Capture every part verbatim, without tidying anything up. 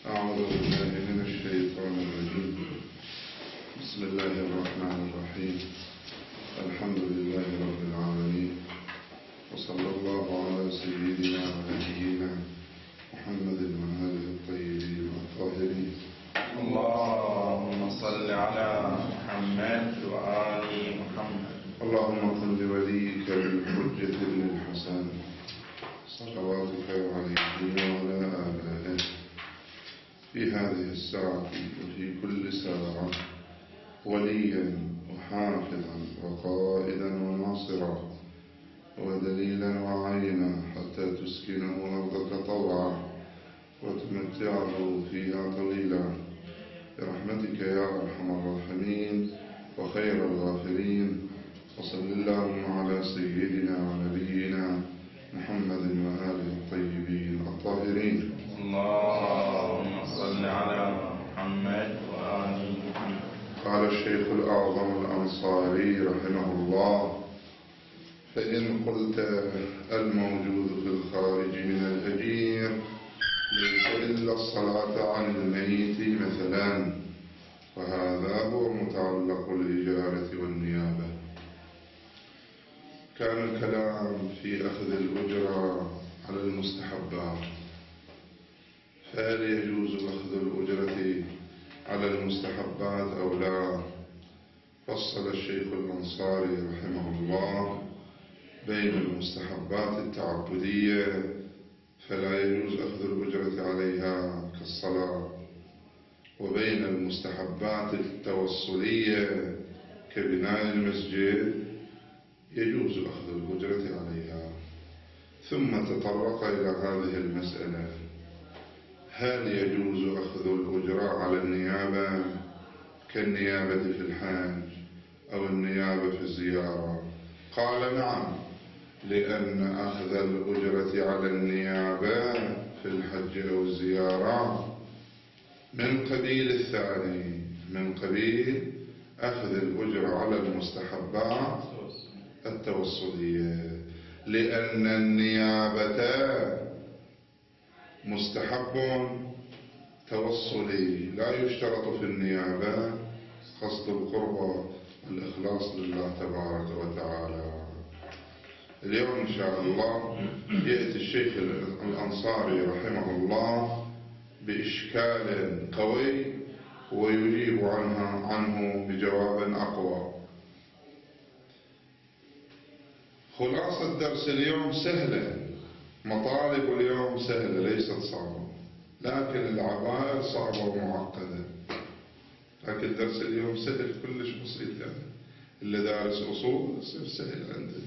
أعوذ بالله من الشيطان الرجيم. بسم الله الرحمن الرحيم. الحمد لله رب العالمين، وصلى الله على سيدنا ونبينا محمد وآله الطيبين الطاهرين. اللهم صل على محمد وآل محمد. اللهم قل لوليك بالحجة ابن الحسن صلواتك عليه وعلى آبائه في هذه الساعة وفي كل ساعة وليا وحافظا وقائدا وناصرا ودليلا وعينا حتى تسكنه أرضك طوعا وتمتعه فيها طويلا برحمتك يا أرحم الراحمين وخير الغافرين. وصل اللهم على سيدنا ونبينا محمد وآله الطيبين الطاهرين. اللهم صل على محمد وآل محمد. قال الشيخ الأعظم الأنصاري رحمه الله: فإن قلت الموجود في الخارج من الهجير ليس إلا الصلاة عن الميت مثلا، وهذا هو متعلق الإجارة والنيابة. كان الكلام في أخذ الأجرة على المستحبات، فهل يجوز أخذ الأجرة على المستحبات أو لا؟ فصل الشيخ الأنصاري رحمه الله بين المستحبات التعبدية فلا يجوز أخذ الأجرة عليها كالصلاة، وبين المستحبات التوصلية كبناء المسجد يجوز أخذ الأجرة عليها. ثم تطرق إلى هذه المسألة: هل يجوز أخذ الأجرة على النيابة كالنيابة في الحج أو النيابة في الزيارة؟ قال: نعم، لأن أخذ الأجرة على النيابة في الحج أو الزيارة من قبيل الثاني، من قبيل أخذ الأجرة على المستحبات التوصلية، لأن النيابة مستحب توصلي، لا يشترط في النيابة قصد القربة والإخلاص لله تبارك وتعالى. اليوم إن شاء الله يأتي الشيخ الأنصاري رحمه الله بإشكال قوي ويجيب عنها عنه بجواب أقوى. خلاصة درس اليوم سهلة، مطالب اليوم سهلة ليست صعبة، لكن العبائر صعبة ومعقدة. لكن درس اليوم سهل، كلش بسيط، يعني اللي دارس أصول يصير سهل عنده.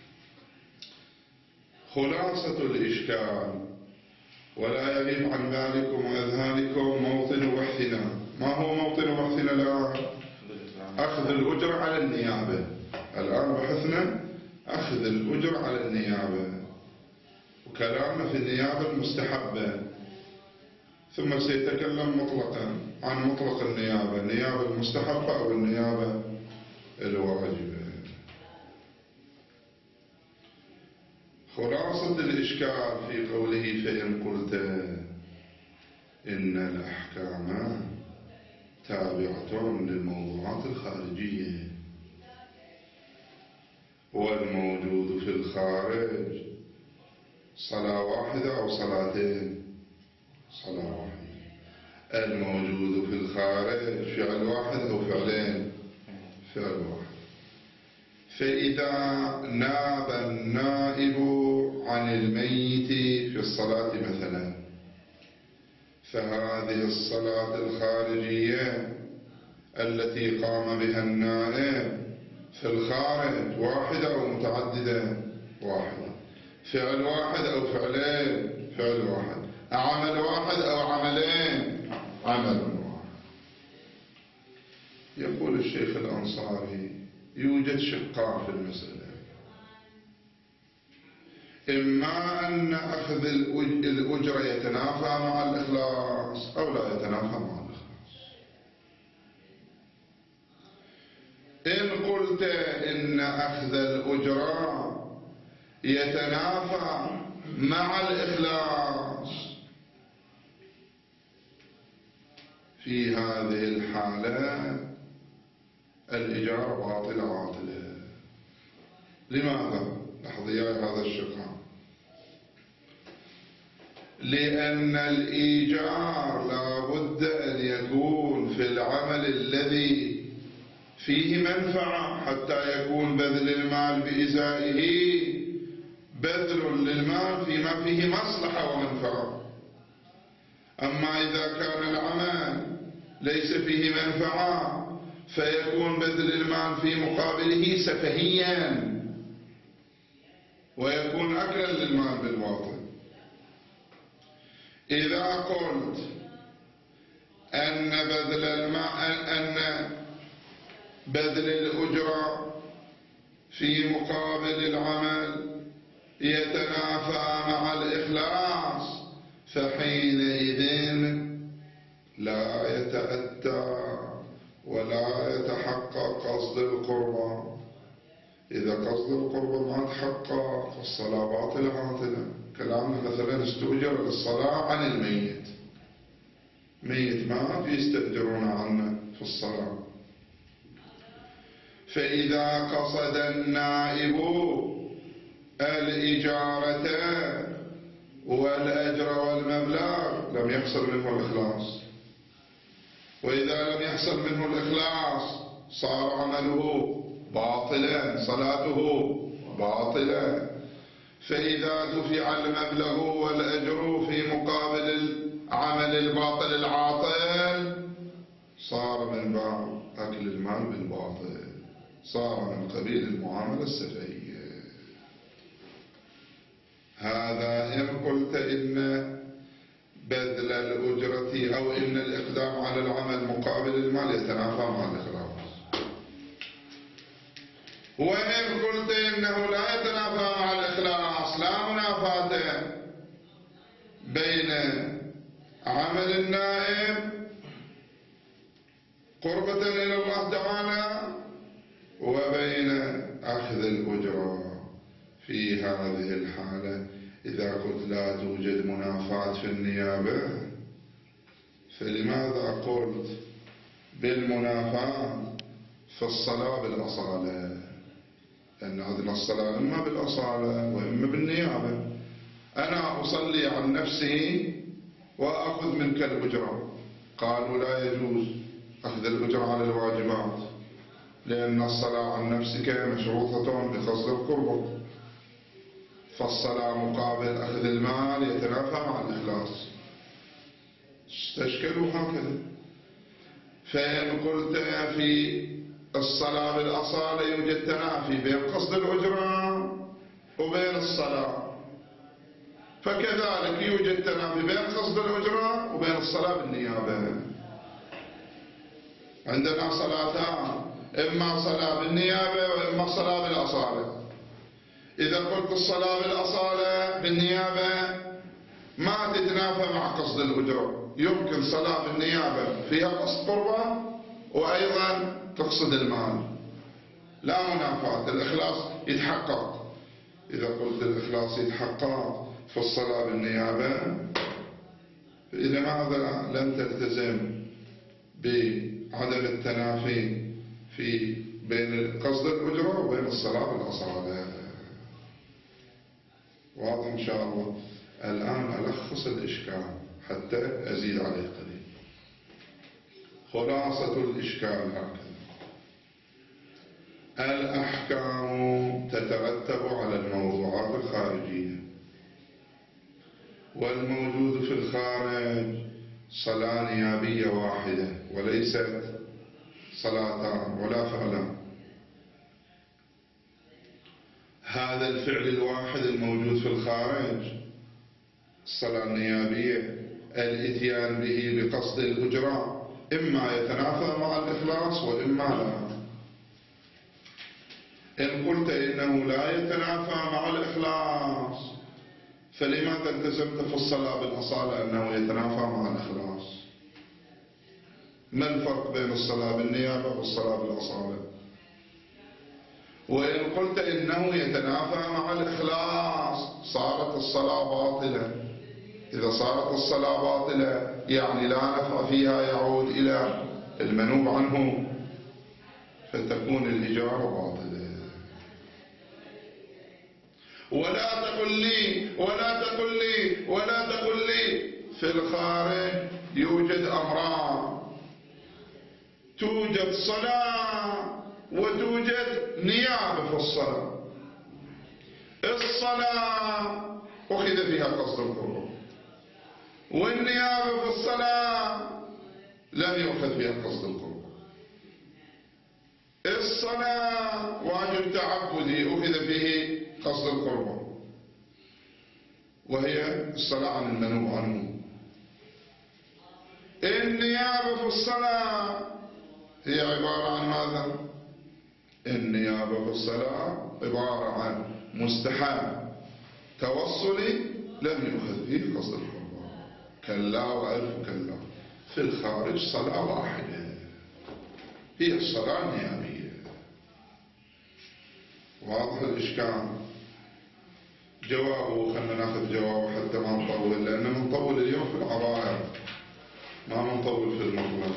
خلاصة الإشكال: ولا يغيب عن بالكم وأذهانكم موطن بحثنا. ما هو موطن بحثنا الآن؟ أخذ الأجر على النيابة. الآن بحثنا أخذ الأجر على النيابة، وكلامنا في النيابة المستحبة، ثم سيتكلم مطلقا عن مطلق النيابة، النيابة المستحبة أو النيابة الواجبة. خلاصة الإشكال في قوله: فإن قلت إن الأحكام تابعة للموضوعات الخارجية، والموجود في الخارج صلاة واحدة أو صلاتين؟ صلاة واحدة. الموجود في الخارج فعل واحد أو فعلين؟ فعل واحد. فإذا ناب النائب عن الميت في الصلاة مثلا، فهذه الصلاة الخارجية التي قام بها النائب في الخارج واحدة أو متعددة؟ واحدة. فعل واحد أو فعلين؟ فعل واحد. عمل واحد أو عملين؟ عمل واحد. يقول الشيخ الأنصاري: يوجد شقان في المسألة، إما أن أخذ الأجرة يتنافى مع الإخلاص أو لا يتنافى مع الإخلاص. إن قلت إن أخذ الأجرة يتنافى مع الإخلاص في هذه الحالة الإجارة باطلة عاطلة. لماذا؟ لاحظي هذا الشقاق. لأن الإيجار لا بد أن يكون في العمل الذي فيه منفعة حتى يكون بذل المال بإزائه بذل للمال فيما فيه مصلحة ومنفعة. أما إذا كان العمل ليس فيه منفعة فيكون بذل المال في مقابله سفهيا ويكون أكلا للمال بالباطل. إذا قلت أن بذل المال أن بذل الأجرة في مقابل العمل يتنافى مع الإخلاص فحينئذ لا يتأتى ولا يتحقق قصد القربة. إذا قصد القربة ما تحقق فالصلاة باطلة عاطلة. كلامنا مثلا استؤجر للصلاة عن الميت، ميت مات يستأجرون عنه في الصلاة، فإذا قصد النائب الإجارة والأجر والمبلغ لم يحصل منه الإخلاص، وإذا لم يحصل منه الإخلاص صار عمله باطلا، صلاته باطلا. فإذا دفع المبلغ والأجر في مقابل العمل الباطل العاطل صار من باب أكل المال بالباطل، صار من قبيل المعاملة السفهية. هذا إن قلت إن بذل الأجرة أو إن الإقدام على العمل مقابل المال يتنافى مع الإخلاص. وإن قلت إنه لا يتنافى مع الإخلاص، لا منافاة بين عمل النائب قربة إلى الله تعالى وبين أخذ الأجرة، في هذه الحالة إذا قلت لا توجد منافاة في النيابة فلماذا قلت بالمنافاة في الصلاة بالأصالة؟ لأن عندنا الصلاة إما بالأصالة وإما بالنيابة. أنا أصلي عن نفسي وأخذ منك الأجرة، قالوا لا يجوز أخذ الأجرة على الواجبات لأن الصلاة عن نفسك مشروطة بقصد القربة، فالصلاة مقابل أخذ المال يتنافى مع الإخلاص. استشكلوا هكذا. فإن قلت في الصلاة بالأصالة يوجد تنافي بين قصد الأجرة وبين الصلاة، فكذلك يوجد تنافي بين قصد الأجرة وبين الصلاة بالنيابة. عندنا صلاتان، إما صلاة بالنيابة وإما صلاة بالأصالة. إذا قلت الصلاة بالأصالة بالنيابة ما تتنافى مع قصد الأجرة، يمكن صلاة بالنيابة فيها قصد قربة وأيضا تقصد المال، لا منافاة، الإخلاص يتحقق. إذا قلت الإخلاص يتحقق في الصلاة بالنيابة فإذا ماذا لم تلتزم بعدم التنافي في بين قصد الأجرة وبين الصلاة بالأصالة. واضح إن شاء الله. الآن ألخص الإشكال حتى أزيد عليه قليل. خلاصة الإشكال هكذا: الأحكام تترتب على الموضوعات الخارجية، والموجود في الخارج صلاة نيابية واحدة وليست صلاتان ولا فعلان. هذا الفعل الواحد الموجود في الخارج الصلاة النيابية الاتيان به بقصد الأجرة إما يتنافى مع الإخلاص وإما لا. إن قلت إنه لا يتنافى مع الإخلاص فلماذا التزمت في الصلاة بالأصالة أنه يتنافى مع الإخلاص؟ ما الفرق بين الصلاة بالنيابة والصلاة بالأصالة؟ وإن قلت إنه يتنافى مع الإخلاص صارت الصلاة باطلة. إذا صارت الصلاة باطلة يعني لا نفع فيها يعود إلى المنوب عنه، فتكون الإجارة باطلة. ولا تقل لي ولا تقل لي ولا تقل لي في الخارج يوجد أمران، توجد صلاة وتوجد نيابة في الصلاة. الصلاة أخذ فيها قصد القرب، والنيابة في الصلاة لم يؤخذ فيها قصد القرب. الصلاة واجب تعبدي أخذ فيه قصد القرب، وهي الصلاة عن المنوب عنه. النيابة في الصلاة هي عبارة عن ماذا؟ النيابة في الصلاة عبارة عن مستحب توصلي لم يؤخذ فيه قصد القرب، كلا وألف كلا. في الخارج صلاة واحدة هي الصلاة النيابية. واضح الإشكال؟ جوابه، خلنا ناخذ جوابه حتى ما نطول، لأننا نطول اليوم في العبائر ما نطول في المطلب.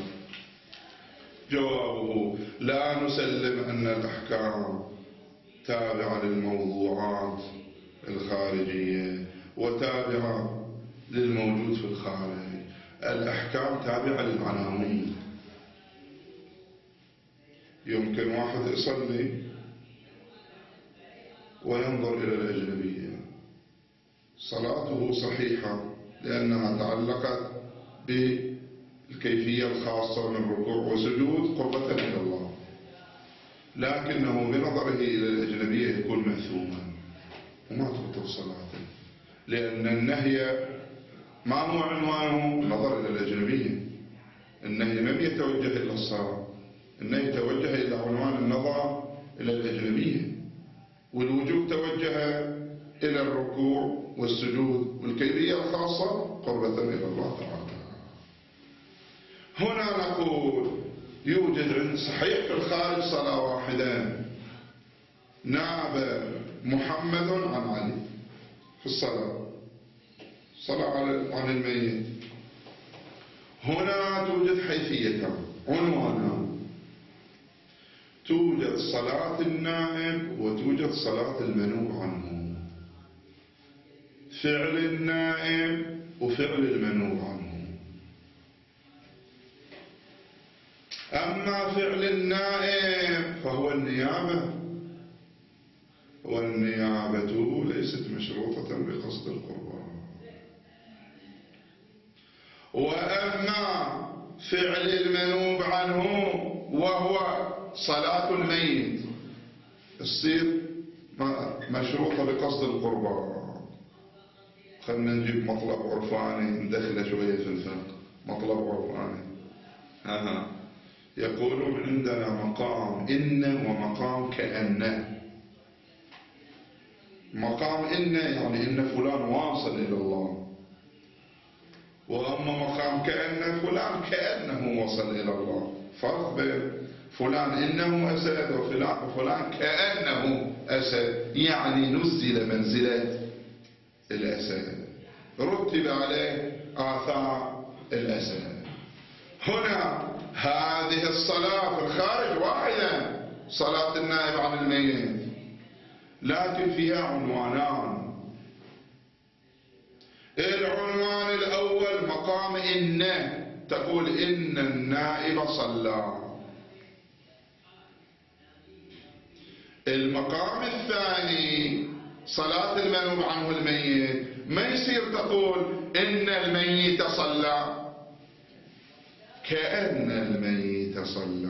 جوابه: لا نسلم أن الأحكام تابعة للموضوعات الخارجية وتابعة للموجود في الخارج. الأحكام تابعة للعناوين. يمكن واحد يصلي وينظر إلى الأجنبية، صلاته صحيحة لأنها تعلقت بالكيفية الخاصة من الركوع وسجود قربة إلى الله، لكنه بنظره إلى الأجنبية يكون مأثوما وما تبطل صلاته، لأن النهي ما هو عنوانه النظر إلى الأجنبية. النهي لم يتوجه إلى الصلاة، النهي توجه إلى عنوان النظر إلى الأجنبية، والوجوب توجه إلى الركوع والسجود والكيفية الخاصة قربة إلى الله تعالى. هنا نقول يوجد صحيح في الخارج صلاة واحدة، ناب محمد عن علي في الصلاة، صلاة عن الميت. هنا توجد حيثيتان، عنوانان: توجد صلاة النائب وتوجد صلاة المنوب عنه، فعل النائب وفعل المنوب عنه. أما فعل النائب فهو النيابة، والنيابة ليست مشروطة بقصد القربان. وأما فعل المنوب عنه وهو صلاة الميت تصير مشروطة بقصد القربان. خلنا نجيب مطلب عرفاني ندخله شوية في الفقه. مطلب عرفاني ها يقولون عندنا مقام إن ومقام كأن. مقام إن يعني إن فلان واصل إلى الله، وأما مقام كأن فلان كأنه وصل إلى الله. فرق بين فلان إنه أسد وفلان وفلان كأنه أسد، يعني نزل منزلة الأسد، رتب عليه آثار الأسد. هنا هذه الصلاة في الخارج واحدة، صلاة النائب عن الميت، لكن فيها عنوانان. العنوان الأول مقام إن، تقول إن النائب صلى. المقام الثاني صلاة المنوب عنه الميت، ما يصير تقول إن الميت صلى، كأن الميت صلى.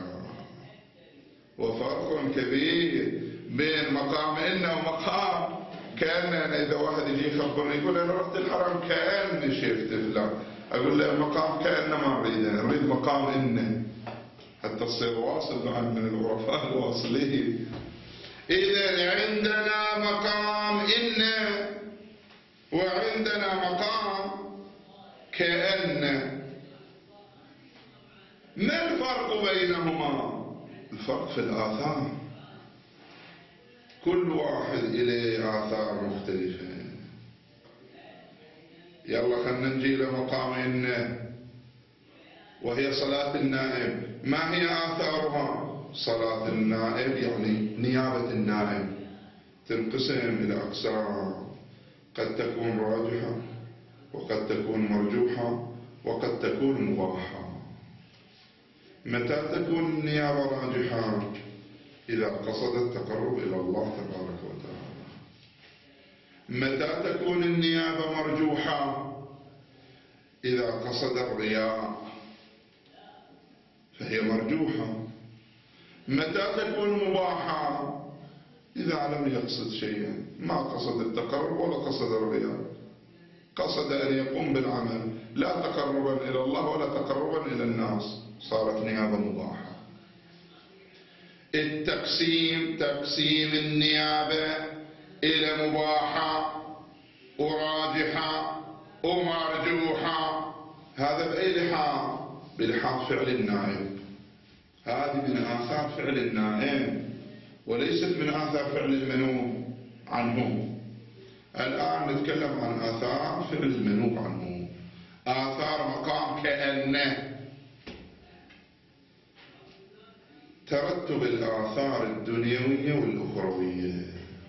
وفرق كبير بين مقام إن ومقام كأن. أنا إذا واحد يجي يخبرني يقول أنا رحت الحرم كأني شفت فلان، أقول له مقام كأن ما نريده، نريد مقام إن حتى تصير واصل من الغرفاء الواصلين. إذا عندنا مقام إن وعندنا مقام كأن، ما الفرق بينهما؟ الفرق في الآثار، كل واحد إليه آثار مختلفة. يلا خلنا نجي لمقام وهي صلاة النائب. ما هي آثارها؟ صلاة النائب يعني نيابة النائب تنقسم إلى أقسام، قد تكون راجحة وقد تكون مرجوحة وقد تكون مباحة. متى تكون النيابة راجحة؟ إذا قصد التقرب إلى الله تبارك وتعالى. متى تكون النيابة مرجوحة؟ إذا قصد الرياء فهي مرجوحة. متى تكون مباحة؟ إذا لم يقصد شيئا، ما قصد التقرب ولا قصد الرياء، قصد أن يقوم بالعمل لا تقربا إلى الله ولا تقربا إلى الناس، صارت نيابة مباحة. التقسيم تقسيم النيابة إلى مباحة وراجحة ومرجوحة، هذا بأي لحاظ؟ بلحاظ فعل النائب. هذه من آثار فعل النائب وليست من آثار فعل المنوب عنه. الآن نتكلم عن آثار فعل المنوب عنه، آثار مقام كأنه. ترتب الآثار الدنيوية والأخروية.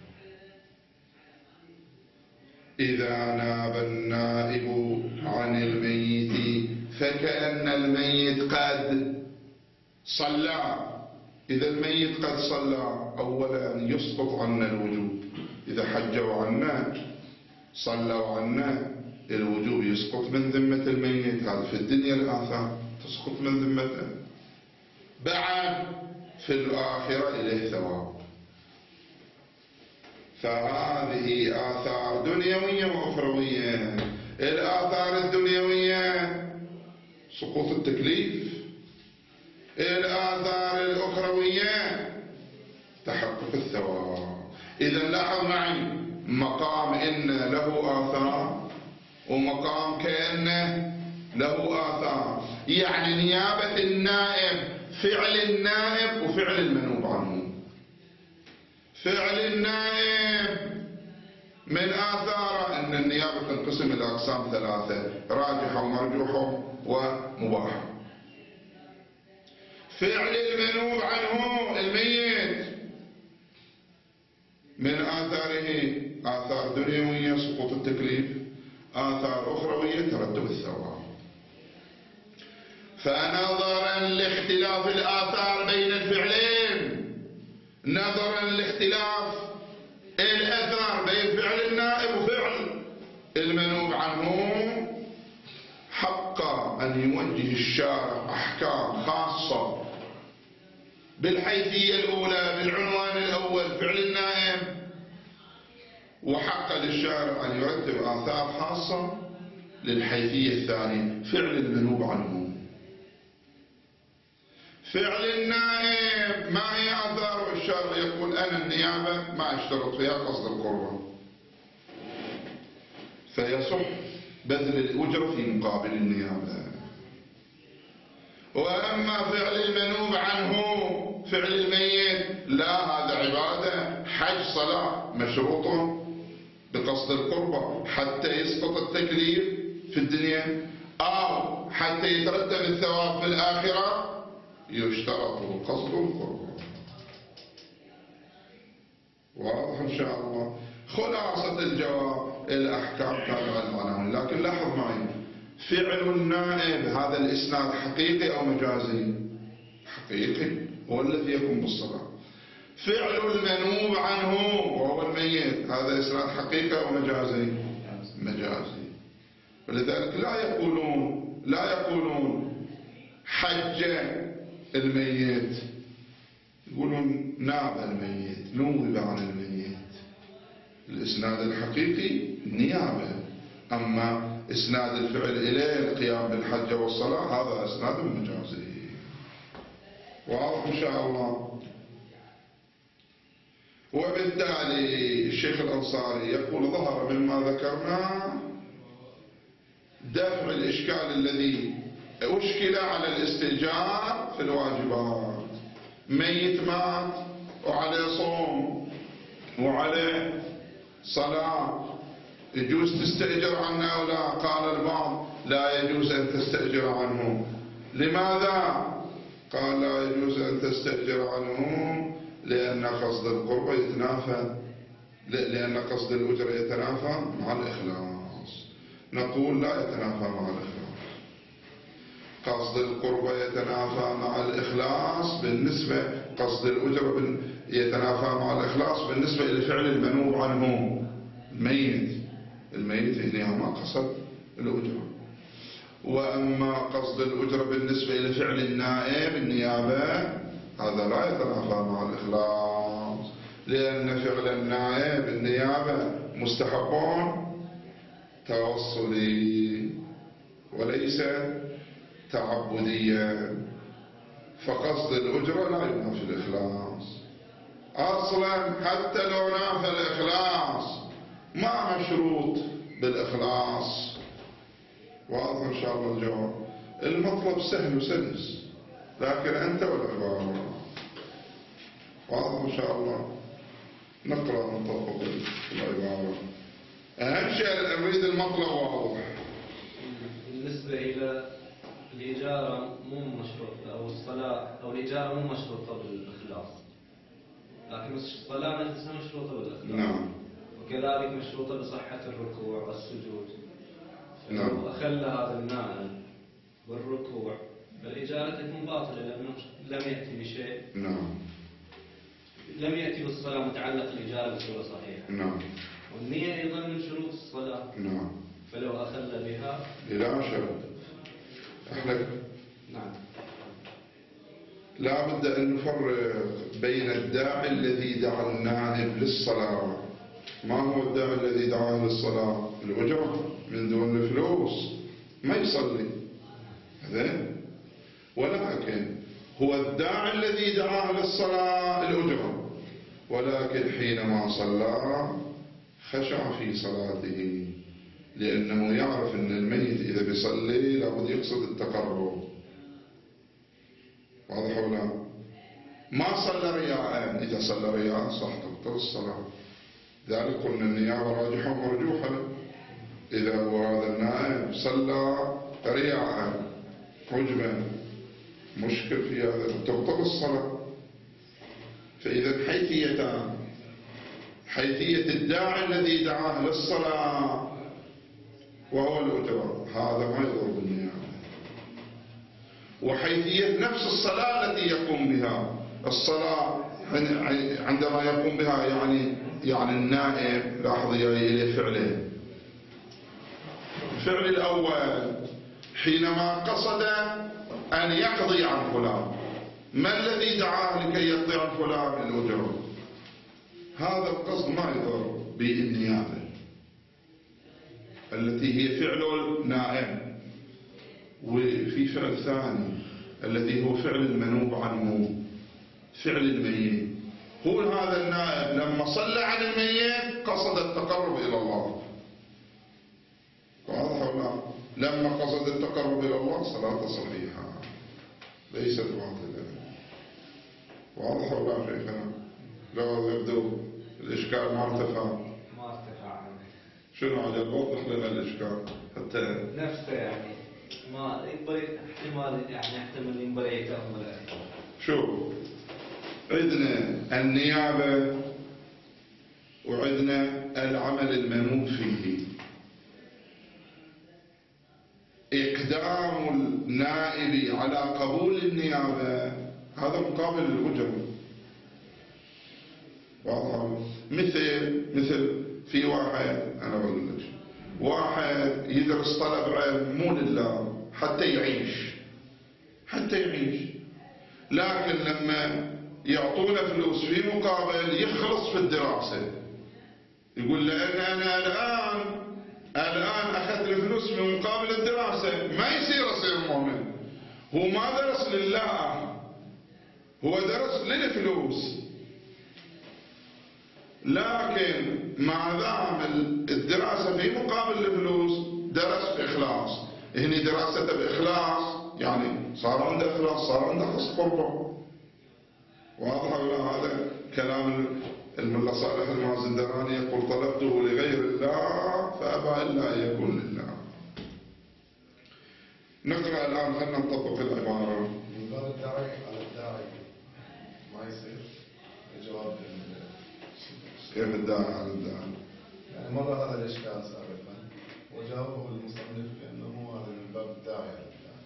إذا ناب النائب عن الميت فكأن الميت قد صلى. إذا الميت قد صلى أولا يسقط عنا الوجوب، إذا حجوا عنا صلوا عنا الوجوب يسقط من ذمة الميت، هذا في الدنيا الآثار تسقط من ذمته. بعد في الآخرة إليه ثواب. فهذه آثار دنيوية وأخروية. الآثار الدنيوية سقوط التكليف، الآثار الأخروية تحقق الثواب. إذا لاحظ معي مقام إن له آثار ومقام كأنه له آثار، يعني نيابة النائب فعل النائب وفعل المنوب عنه. فعل النائب من آثاره أن النيابة تنقسم إلى أقسام ثلاثة: راجحة ومرجوحة ومباحة. فعل المنوب عنه الميت من آثاره آثار دنيوية سقوط التكليف، آثار أخروية ترتب الثواب. فنظرا لاختلاف الآثار بين الفعلين، نظرا لاختلاف الأثر بين فعل النائب وفعل المنوب عنه، حق أن يوجه الشارع أحكام خاصة بالحيثية الأولى بالعنوان الأول فعل النائب، وحق للشارع أن يرتب آثار خاصة للحيثية الثانية فعل المنوب عنه. فعل النائب ما هي آثاره؟ الشارع يقول أنا النيابة ما اشترط فيها قصد القربة، فيصح بذل الأجرة في مقابل النيابة. وأما فعل المنوب عنه فعل الميت لا، هذا عبادة، حج صلاة مشروطة بقصد القربة حتى يسقط التكليف في الدنيا أو حتى يترتب الثواب في الآخرة يشترط قصد القربة. واضح إن شاء الله. خلاصة الجواب الأحكام كانت عنهم، لكن لاحظ معي فعل النائب هذا الإسناد حقيقي أو مجازي؟ حقيقي، هو الذي يقوم بالصلاة. فعل المنوب عنه وهو الميت هذا إسناد حقيقي أو مجازي؟ مجازي. ولذلك لا يقولون لا يقولون حج الميت، يقولون ناب الميت، نوب عن الميت. الإسناد الحقيقي نيابة، أما إسناد الفعل إليه القيام بالحج والصلاة هذا إسناد مجازي. واضح إن شاء الله. وبالتالي الشيخ الأنصاري يقول ظهر مما ذكرناه دفع الإشكال الذي أشكل على الاستئجار في الواجبات. ميت مات وعليه صوم وعليه صلاة يجوز تستأجر عنه أو لا؟ قال البعض لا يجوز أن تستأجر عنه. لماذا؟ قال لا يجوز أن تستأجر عنه لأن قصد القربة يتنافى، لأن قصد الأجرة يتنافى مع الإخلاص. نقول لا يتنافى مع الإخلاص. قصد القربة يتنافى مع الإخلاص بالنسبة، قصد الأجرة يتنافى مع الإخلاص بالنسبة إلى فعل المنوب عنه الميت. الميت هنا ما قصد الأجرة. وأما قصد الأجرة بالنسبة إلى فعل النائب النيابة هذا لا يتنافى مع الإخلاص، لأن فعل النائب النيابة مستحب توصلي وليس تعبديا، فقصد الأجرة لا ينافي الإخلاص أصلا. حتى لو نافى الإخلاص ما مشروط بالإخلاص. واضح إن شاء الله الجواب. المطلب سهل وسلس، لكن أنت والعبارة. واضح إن شاء الله. نقرأ ونطبق العبارة. أهم شيء نريد المطلب واضح. بالنسبة إلى الإجارة مو مشروطة، أو الصلاة أو الإجارة مو مشروطة بالإخلاص، لكن الصلاة نفسها مشروطة بالإخلاص. نعم. وكذلك مشروطة بصحة الركوع والسجود. نعم. لو أخل هذا النائب بالركوع فالإجارة تكون باطلة، لأنه لم يأتي بشيء. نعم. لم يأتي بالصلاة متعلق الإجارة بصورة صحيحة. نعم. والنية أيضا من شروط الصلاة. نعم. فلو أخل بها لا شرط. احنا نعم. لا بد أن نفرق بين الداعي الذي دعا النائب للصلاة. ما هو الداعي الذي دعاه للصلاة؟ الأجرة من دون الفلوس ما يصلي هذا. ولكن هو الداعي الذي دعاه للصلاة الأجرة، ولكن حينما صلى خشع في صلاته، لأنه يعرف أن الميت إذا بيصلي لابد يقصد التقرب. واضح ولا؟ ما صلى رياء. إذا صلى رياء صح تبطل الصلاة. ذلك قلنا النيابة راجحة ومرجوحة. إذا هو هذا النائب صلى رياء عجبا مشكل في هذا تبطل الصلاة. فإذا حيثيتان: حيثية الداعي الذي دعاه للصلاة وهو الأجرة، هذا ما يضر بالنيابة. وحيثية نفس الصلاة التي يقوم بها. الصلاة عندما يقوم بها يعني يعني النائب لاحظ إلى فعله. الفعل الأول حينما قصد أن يقضي عن فلان، ما الذي دعاه لكي يقضي عن فلان؟ الأجرة. هذا القصد ما يضر بالنيابة التي هي فعل النائب. وفي فعل ثاني الذي هو فعل المنوب عنه، فعل الميت. هو هذا النائب لما صلى عن الميت قصد التقرب إلى الله. واضح ولا؟ لما قصد التقرب إلى الله صلاة صحيحة ليست باطلة. واضح ولا شيخنا؟ لو يبدو الإشكال ما ارتفع. ما ارتفع. شنو عجب؟ وضح لنا الإشكال حتى نفسه يعني ما ينبغي احتمال، يعني يحتمل ينبغي يكمل. شوف، عندنا النيابة وعندنا العمل المنوب فيه. إقدام النائب على قبول النيابة هذا مقابل الأجرة. واضح؟ مثل مثل في واحد، أنا بقول لك، واحد يدرس طلب علم مو لله حتى يعيش، حتى يعيش، لكن لما يعطونه فلوس في مقابل يخلص في الدراسة، يقول لأن أنا الآن الآن أخذت الفلوس من مقابل الدراسة، ما يصير أصير مؤمن. هو ما درس لله، هو درس للفلوس، لكن مع دام الدراسة في مقابل الفلوس درس بإخلاص. هني دراسته بإخلاص يعني صار عنده إخلاص، صار عنده قصد قربه. واضح ولا؟ هذا كلام الملا صالح المازندراني يقول طلبته لغير الله فأبى إلا أن يكون لله. نقرأ الآن، خلنا نطبق العبارة. من باب الداعي على الداعي ما يصير الجواب كيف الداعي على الداعي؟ يعني مر هذا الإشكال سابقا وجاوبه المصنف بأنه هذا من باب الداعي على الداعي،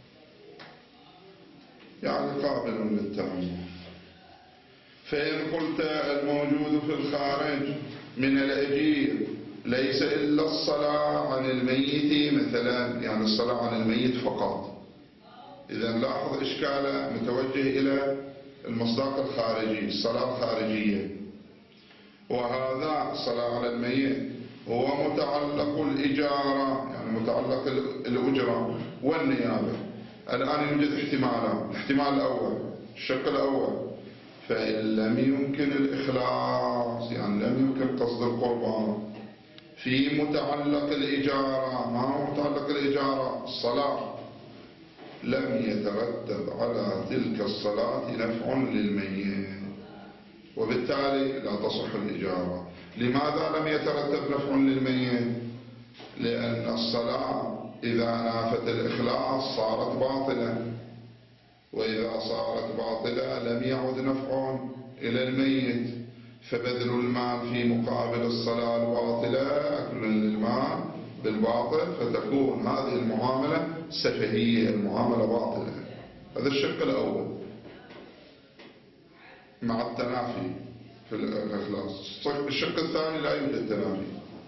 يعني قابل للتأمل. فإن قلت الموجود في الخارج من الأجير ليس إلا الصلاة عن الميت مثلا، يعني الصلاة عن الميت فقط، إذا لاحظ إشكاله متوجه إلى المصداق الخارجي، الصلاة الخارجية، وهذا الصلاة على الميت هو متعلق الإجارة، يعني متعلق الأجرة والنيابة. الآن يوجد احتمالان، الاحتمال الأول الشق الأول، فإن لم يمكن الإخلاص، يعني لم يمكن قصد القربان في متعلق الإجارة، ما هو متعلق الإجارة؟ الصلاة، لم يترتب على تلك الصلاة نفع للميت، وبالتالي لا تصح الإجارة. لماذا لم يترتب نفع للميت؟ لأن الصلاة إذا نافت الإخلاص صارت باطلة، وإذا صارت باطلة لم يعد نفع إلى الميت، فبذل المال في مقابل الصلاة الباطلة أكل للمال بالباطل، فتكون هذه المعاملة سفهية، المعاملة باطلة. هذا الشق الأول مع التنافي في الإخلاص. الشق الثاني لا يوجد تنافي.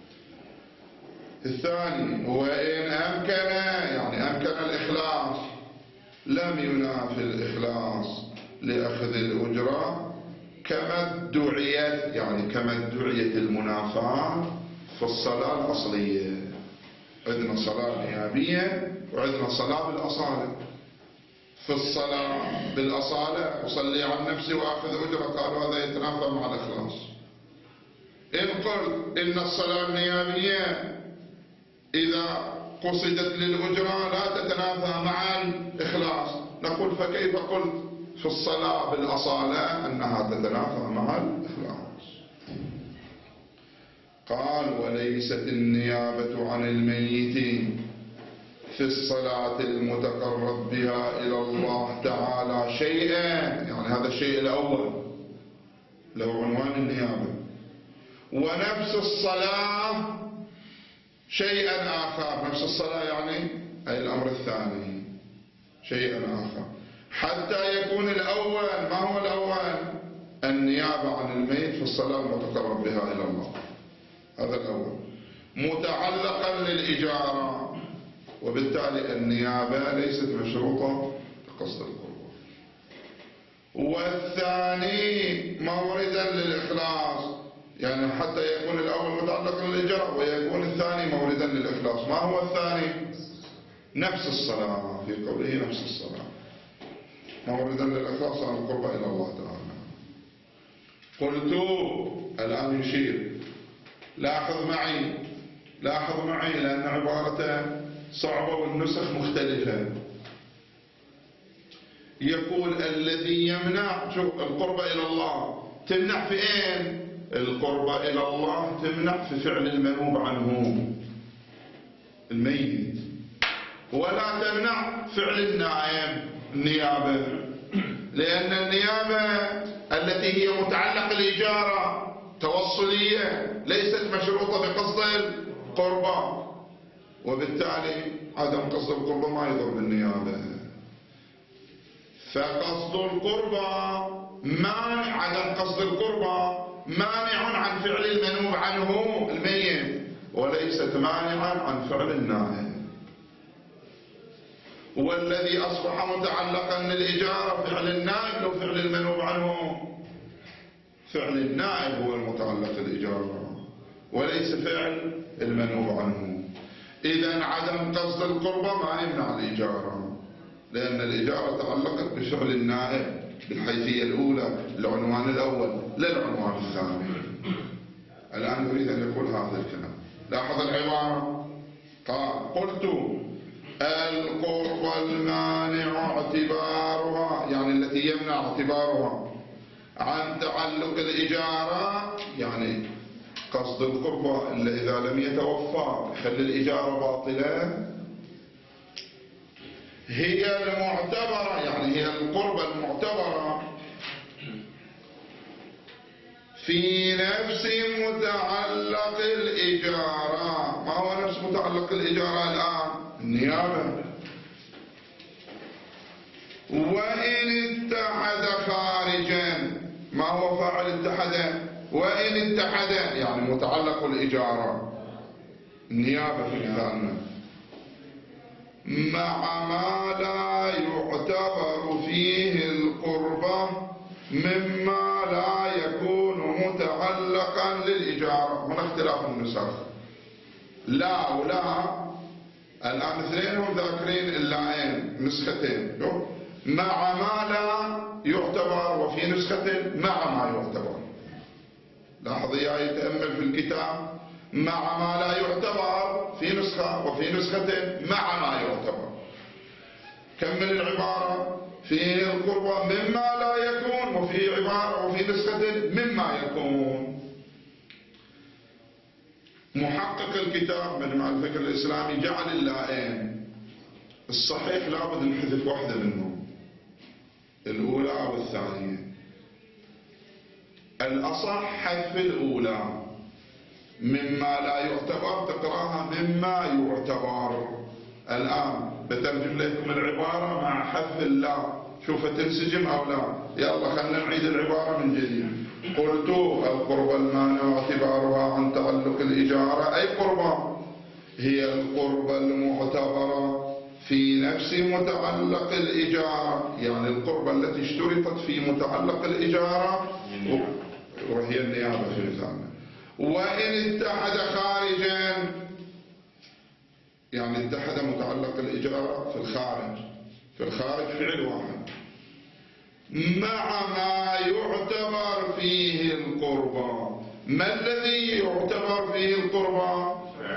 الثاني هو إن أمكن، يعني أمكن الإخلاص، لم ينافي الإخلاص لأخذ الأجرة كما ادعيت، يعني كما ادعيت المنافاة في الصلاة الأصلية. عندنا صلاة نيابية وعندنا صلاة بالأصالة. في الصلاة بالأصالة أصلي عن نفسي وأخذ أجرة، قالوا هذا يتنافى مع الإخلاص. إن قلت إن الصلاة النيابية إذا قصدت للأجرة لا تتنافى مع الإخلاص، نقول فكيف قلت في الصلاة بالأصالة أنها تتنافى مع الإخلاص؟ قال وليست النيابة عن الميت في الصلاة المتقرب بها إلى الله تعالى شيئا، يعني هذا الشيء الأول له عنوان النيابة، ونفس الصلاة شيئا آخر. نفس الصلاة يعني أي الأمر الثاني شيئا آخر، حتى يكون الأول. ما هو الأول؟ النيابة عن الميت في الصلاة المتقرب بها إلى الله، هذا الأول، متعلقا للإجارة، وبالتالي النيابة ليست مشروطة بقصد القربان. والثاني موردا للإخلاص، يعني حتى يكون الأول متعلقا للإجارة ويكون الثاني موردا للإخلاص. ما هو الثاني؟ نفس الصلاة، في قوله نفس الصلاة، موردا للإخلاص عن القرب إلى الله تعالى. قلت الآن يشير، لاحظ معي لاحظ معي لأن عبارته صعبة والنسخ مختلفة. يقول الذي يمنع، شوف القرب إلى الله تمنع في اين؟ القرب إلى الله تمنع في فعل المنوب عنه الميت، ولا تمنع فعل النائب النيابة، لأن النيابة التي هي متعلقة الإجارة توصلية ليست مشروطة بقصد القربة، وبالتالي عدم قصد القربة ما يضر بالنيابة. فقصد القربة مانع، عدم قصد القربة مانع عن فعل المنوب عنه الميت، وليست مانعا عن فعل النائب. والذي أصبح متعلقا للإجارة فعل النائب لو فعل المنوب عنه، فعل النائب هو المتعلق بالإجارة وليس فعل المنوب عنه. إذن عدم قصد القربة ما يمنع الإجارة، لأن الإجارة تعلقت بفعل النائب بالحيثية الأولى، العنوان الأول للعنوان الثاني. الآن أريد أن يقول هذا الكلام. لاحظ العبارة، قال قلت القربة المانع اعتبارها، يعني التي يمنع اعتبارها عن تعلق الإجارة يعني قصد القربة إلا إذا لم يتوفر يخلي الإجارة باطلة، هي المعتبرة يعني هي القربة المعتبرة في نفس متعلق الإجارة. ما هو نفس متعلق الإجارة الآن؟ النيابة. وإن اتحد خارجا، ما هو فاعل اتحد؟ وإن اتحد يعني متعلق الإجارة النيابة في مثالنا مع ما لا يعتبر فيه القربة مما لا يكون متعلقا للإجارة. هنا اختلاف النسخ، لا ولا الآن اثنين هم ذاكرين اللاين نسختين، مع ما لا يعتبر وفي نسخة مع ما يعتبر. لاحظ يا يتأمل في الكتاب، مع ما لا يعتبر في نسخة وفي نسخة مع ما يعتبر. كمل العبارة، فيه القربة مما لا يكون، وفي عبارة وفي نسخة مما يكون. محقق الكتاب من مع الفكر الإسلامي جعل اللائين الصحيح لابد نحذف واحدة منهم، الأولى أو الثانية. الأصح حذف الأولى، مما لا يعتبر تقراها مما يعتبر. الآن بترجم لكم العبارة مع حذف اللا، شوف تنسجم أو لا. يلا خلينا نعيد العبارة من جديد. قلت القربة المانع اعتبارها عن تعلق الإجارة، أي قربة؟ هي القربة المعتبرة في نفس متعلق الإجارة، يعني القربة التي اشترطت في متعلق الإجارة وهي النيابة في مثالنا. وإن اتحد خارجا يعني اتحد متعلق الإجارة في الخارج، في الخارج فعل واحد مع ما يعتبر فيه القربة. ما الذي يعتبر فيه القربة؟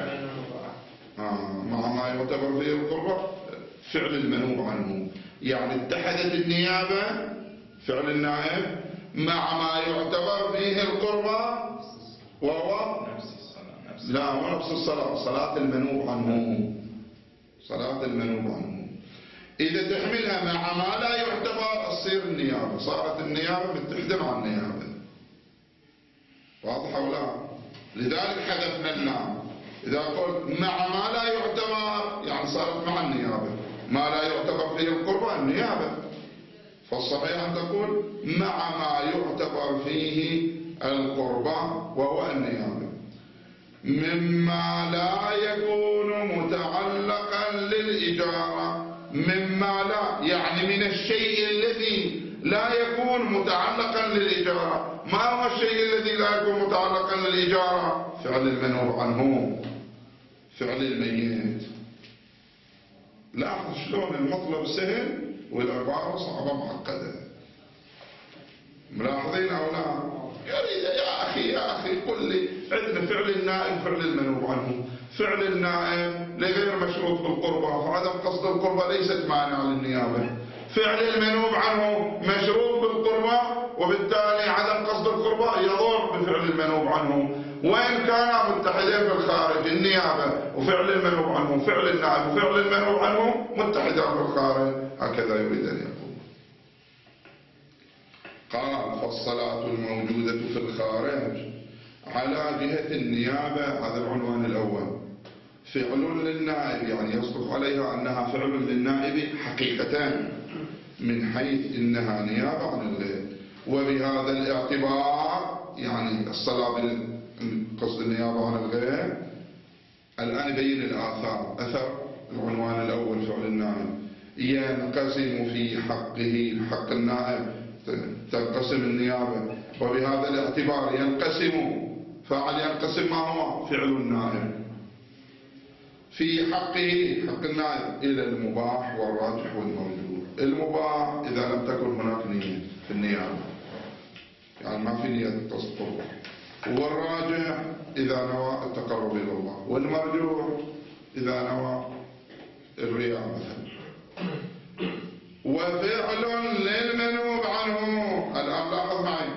آه مع ما يعتبر فيه القربة فعل المنوب عنه، يعني اتحدت النيابة فعل النائب مع ما يعتبر فيه القربة وهو نفس الصلاة. نفس لا هو نفس الصلاة، صلاة المنوب عنه، صلاة المنوب عنه. إذا تحملها مع ما لا يعتبر تصير النيابة، صارت النيابة متحدة مع النيابة. واضحة ولا؟ لذلك حذفنا اللام. إذا قلت مع ما لا يعتبر يعني صارت مع النيابة، ما لا يعتبر فيه القربة النيابة. فالصحيح أن تقول مع ما يعتبر فيه القربة وهو النيابة، مما لا يكون متعلقا للإجارة. مما لا يعني من الشيء الذي لا يكون متعلقا للإجارة. ما هو الشيء الذي لا يكون متعلقا للإجارة؟ فعل المنوب عنه، فعل الميت. لاحظ شلون المطلب سهل والعبارة صعبة معقدة. ملاحظين أو لا؟ يريد يا أخي يا أخي قل لي عندنا فعل النائب فعل المنوب عنه. فعل النائب لغير مشروط بالقربة، فعدم قصد القربة ليست مانع للنيابة. فعل المنوب عنه مشروط بالقربة، وبالتالي عدم قصد القربة يضر بفعل المنوب عنه. وإن كانا متحدين في الخارج النيابة وفعل المنوب عنه، فعل النائب وفعل المنوب عنه متحدان في الخارج، هكذا يريد أن يقول. قال فالصلاة الموجودة في الخارج على جهة النيابة، هذا العنوان الأول، فعل للنائب يعني يصدق عليها أنها فعل للنائب حقيقة من حيث إنها نيابة عن الغير. وبهذا الاعتبار يعني الصلاة قصد النيابة عن الغير. الآن يبين الآثار. أثر العنوان الأول فعل النائب ينقسم في حقه، حق النائب تنقسم النيابة. وبهذا الاعتبار ينقسم، فاعل ينقسم ما هو؟ فعل النائب في حقه حق النائب إلى المباح والراجح والموجود. المباح إذا لم تكن هناك نية في النيابة، يعني ما في نية تصدق. والراجح إذا نوى التقرب إلى الله، والمرجوح إذا نوى الرياء مثلا. وفعل للمنوب عنه، الآن لاحظ معي،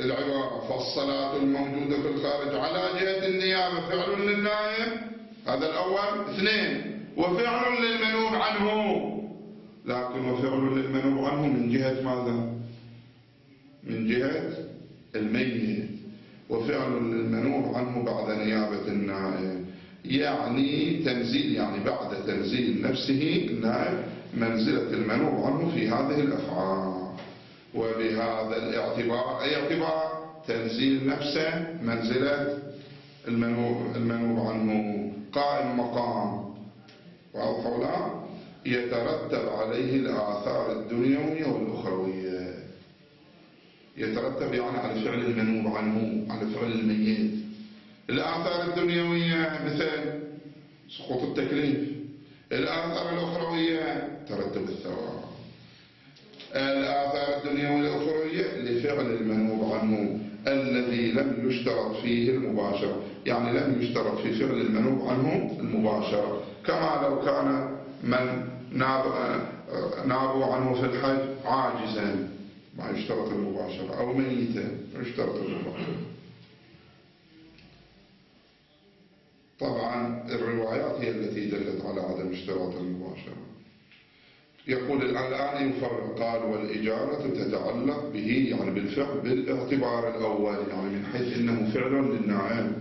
العبارة فالصلاة الموجودة في الخارج على جهة النيابة فعل للنائب، هذا الأول. اثنين، وفعل للمنوب عنه، لكن وفعل للمنوب عنه من جهة ماذا؟ من جهة الميت، وفعل للمنوب عنه بعد نيابة النائب، يعني تنزيل، يعني بعد تنزيل نفسه النائب منزلة المنوب عنه في هذه الأفعال. وبهذا الاعتبار، أي اعتبار؟ تنزيل نفسه منزلة المنوب, المنوب عنه، قائم مقام، واضح ولا؟ يترتب عليه الآثار الدنيوية والأخروية. يترتب يعني على فعل المنوب عنه، على فعل الميت. الآثار الدنيوية مثل سقوط التكليف، الآثار الأخروية ترتب الثواب. الآثار الدنيوية والأخروية لفعل المنوب عنه الذي لم يشترط فيه المباشرة، يعني لم يشترط في فعل المنوب عنه المباشرة، كما لو كان من ناب نابوا عنه في الحج عاجزا ما يشترط المباشرة، أو ميتا يشترط المباشرة. طبعا الروايات هي التي دلت على عدم اشتراط المباشرة. يقول الآن يفرق، قال والإجارة تتعلق به يعني بالفعل بالاعتبار الأول، يعني من حيث إنه فعل للنائب،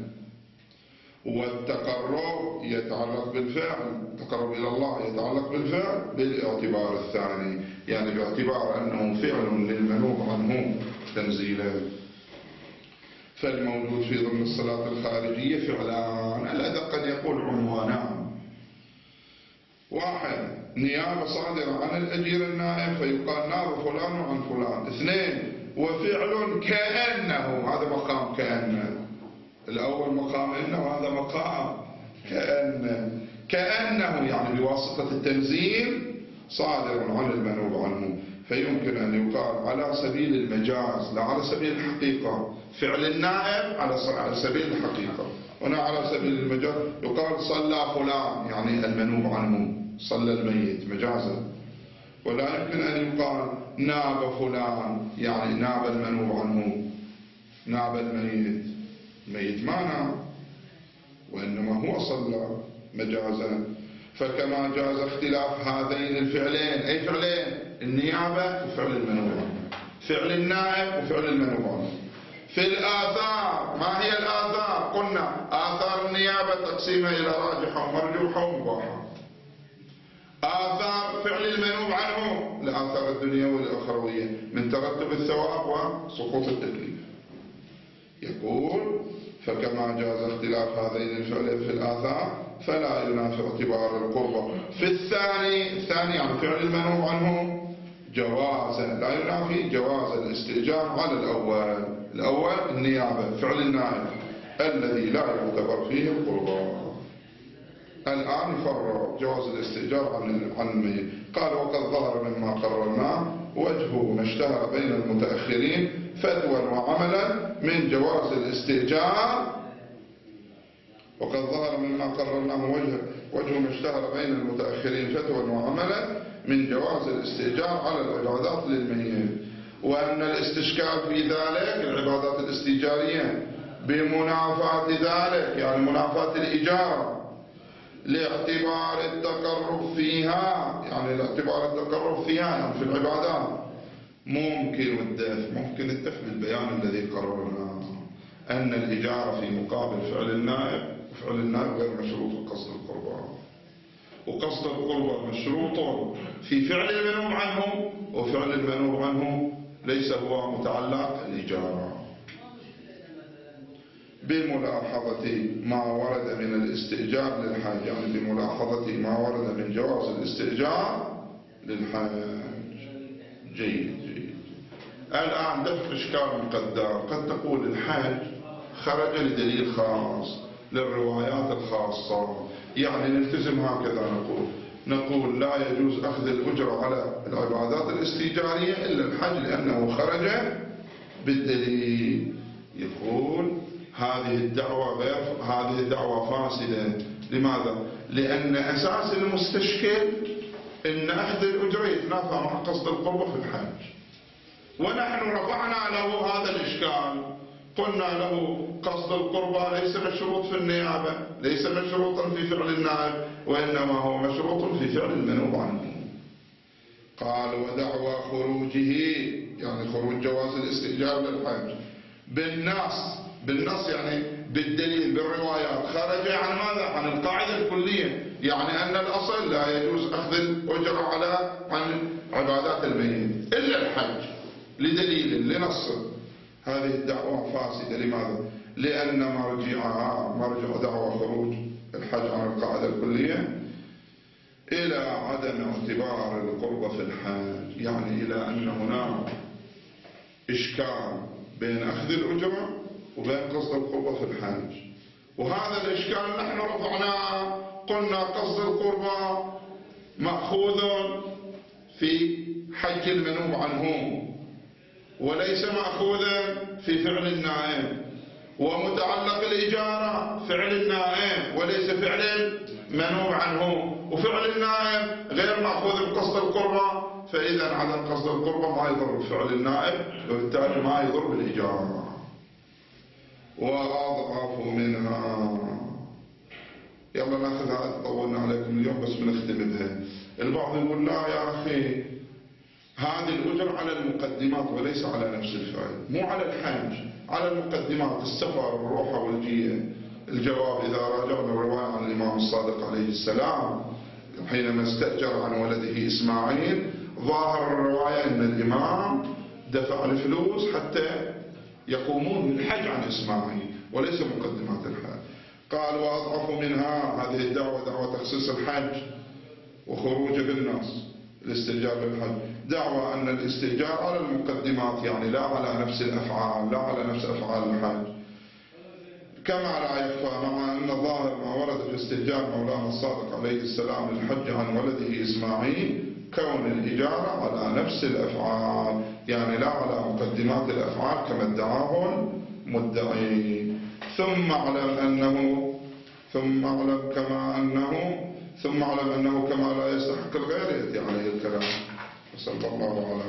والتقرب يتعلق بالفعل، التقرب إلى الله يتعلق بالفعل بالاعتبار الثاني، يعني باعتبار أنه فعل للمنوب عنه تنزيلا. فالموجود في ضمن الصلاة الخارجية فعلان، الأدق قد يقول عنوانان. واحد، نيابة صادرة عن الأجير النائب فيقال ناب فلان عن فلان. اثنين، وفعل كأنه، هذا مقام كأنه، الأول مقام إنه وهذا مقام كأنه. كأنه يعني بواسطة التنزيل صادر عن المنوب عنه، فيمكن أن يقال على سبيل المجاز لا على سبيل الحقيقة. فعل النائب على سبيل الحقيقة، هنا على سبيل المجاز يقال صلى فلان يعني المنوب عنه، صلى الميت مجازا. ولا يمكن أن يقال ناب فلان يعني ناب المنوب عنه، ناب الميت، الميت ما ناب وإنما هو صلى مجازا. فكما جاز اختلاف هذين الفعلين، أي فعلين؟ النيابة وفعل المنوب عنه، فعل النائب وفعل المنوب عنه. في الآثار، ما هي الآثار؟ قلنا آثار النيابة تقسيمها إلى راجحة ومرجوحة ومباحة. آثار فعل المنوب عنه الآثار الدنيوية والأخروية من ترتب الثواب وسقوط التكليف. يقول فكما جاز اختلاف هذين الفعلين في الآثار فلا ينافي اعتبار القربة في الثاني. الثاني يعني فعل المنوب عنه جوازا، لا ينافي جواز الاستئجار على الأول. الأول النيابة فعل النائب الذي لا يعتبر فيه القربة. الآن يفرق جواز الاستئجار عن الميت. قال وقد ظهر مما قررناه وجهه ما اشتهر بين المتأخرين فتوى وعملا من جواز الاستئجار. وقد ظهر مما قررناه وجه وجه ما اشتهر بين المتأخرين فتوى وعملا من جواز الاستئجار على العبادات للميت، وأن الاستشكال في ذلك العبادات الاستئجارية بمنافاة ذلك يعني منافاة الإجارة لاعتبار التقرب فيها، يعني لاعتبار التقرب فيها يعني في العبادات ممكن الدفع، ممكن الدفع بالبيان الذي قررناه أن الإجارة في مقابل فعل النائب، وفعل النائب غير مشروط قصد القربة، وقصد القربة مشروط في فعل المنوب عنه، وفعل المنوب عنه ليس هو متعلق الإجارة. بملاحظة ما ورد من الاستئجار للحج، يعني بملاحظة ما ورد من جواز الاستئجار للحج. جيد جيد. الآن دفع إشكال مقدر. قد تقول الحج خرج لدليل خاص للروايات الخاصة، يعني نلتزم هكذا نقول نقول لا يجوز أخذ الأجرة على العبادات الاستئجارية إلا الحج لأنه خرج بالدليل. يقول هذه الدعوة غير هذه الدعوة فاسدة. لماذا؟ لأن أساس المستشكل إن أخذ الأجرة يتنافى مع قصد القربة في الحج، ونحن رفعنا له هذا الإشكال، قلنا له قصد القربى ليس مشروط في النيابة، ليس مشروطا في فعل النائب، وإنما هو مشروط في فعل المنوب عنه. قال ودعوى خروجه يعني خروج جواز الاستئجار للحج بالنص، بالنص يعني بالدليل بالروايات، خرج عن ماذا؟ عن القاعدة الكلية، يعني أن الأصل لا يجوز أخذ الأجرة على عن عبادات الميت إلا الحج لدليل لنص. هذه الدعوة فاسدة. لماذا؟ لأن مرجعها مرجع دعوى خروج الحج عن القاعدة الكلية إلى عدم اعتبار القربة في الحج، يعني إلى أن هناك إشكال بين أخذ الأجرة وبين قصد القربة في الحج، وهذا الإشكال نحن رفعناه، قلنا قصد القربة مأخوذ في حج المنوب عنه وليس مأخوذا في فعل النائب، ومتعلق الإجارة فعل النائب وليس فعل المنوب عنه، وفعل النائب غير مأخوذ بقصد القربة، فإذا عدم قصد القربة ما يضر بفعل النائب وبالتالي ما يضر بالإجارة. وأضعف منها، يلا ناخذ هذا، طولنا عليكم اليوم بس بنختم بها. البعض يقول لا يا أخي هذه الأجر على المقدمات وليس على نفس الفعل، مو على الحج، على المقدمات، السفر الروحة والجية. الجواب إذا راجعنا الرواية عن الإمام الصادق عليه السلام حينما استأجر عن ولده إسماعيل، ظاهر الرواية أن الإمام دفع الفلوس حتى يقومون بالحج عن إسماعيل وليس مقدمات الحج. قال وأضعف منها، هذه الدعوة دعوة تخصيص الحج وخروجه بالنص الاستئجار للحج، دعوى أن الاستئجار على المقدمات يعني لا على نفس الأفعال، لا على نفس أفعال الحج، كما لا يخفى مع أن ظاهر ما ورد في استئجار مولانا الصادق عليه السلام للحج عن ولده إسماعيل كون الإجارة على نفس الأفعال، يعني لا على مقدمات الأفعال كما ادعاه المدعي. ثم اعلم أنه ثم اعلم كما أنه ثم اعلم أنه كما لا يستحق الغير يأتي عليه الكلام. وصلى الله على